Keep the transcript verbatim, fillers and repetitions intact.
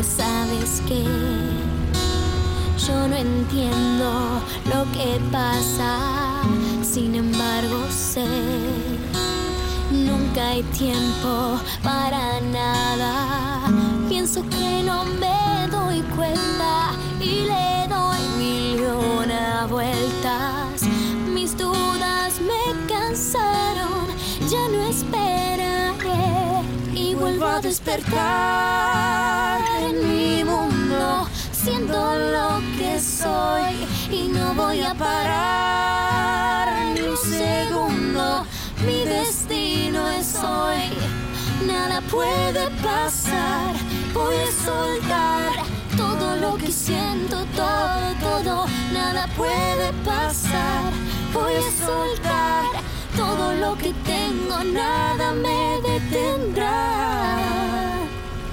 sabes que yo no entiendo lo que pasa, sin embargo sé, nunca hay tiempo para nada. Pienso que no me doy cuenta y le doy millones vueltas. Mis dudas me cansaron, ya no esperaré y vuelvo a despertar en mi mundo. Siento lo que soy y no voy a parar ni un segundo. Mi destino es hoy, nada puede pasar. Voy a soltar todo lo que siento, todo, todo. Nada puede pasar. Voy a soltar todo lo que tengo, nada me detendrá.